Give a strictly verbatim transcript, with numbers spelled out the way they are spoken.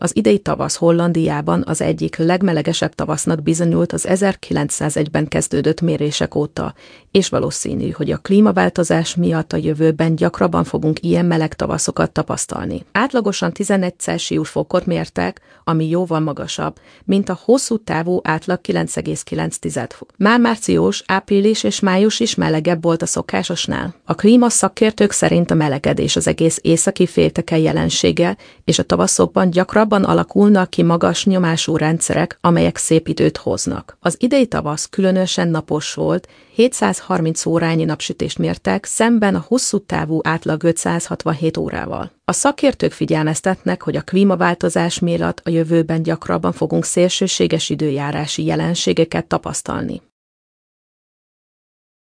Az idei tavasz Hollandiában az egyik legmelegesebb tavasznak bizonyult az ezerkilencszázegyben kezdődött mérések óta, és valószínű, hogy a klímaváltozás miatt a jövőben gyakrabban fogunk ilyen meleg tavaszokat tapasztalni. Átlagosan tizenegy Celsius fokot mértek, ami jóval magasabb, mint a hosszú távú átlag kilenc egész kilenc fok. Már március, április és május is melegebb volt a szokásosnál. A klímaszakértők szerint a melegedés az egész északi félteke jelensége, és a tavaszokban gyakrabban alakulnak ki magas nyomású rendszerek, amelyek szép időt hoznak. Az idei tavasz különösen napos volt, hétszázharminc órányi napsütést mértek, szemben a hosszú távú átlag ötszázhatvanhét órával. A szakértők figyelmeztetnek, hogy a klímaváltozás miatt a jövőben gyakrabban fogunk szélsőséges időjárási jelenségeket tapasztalni.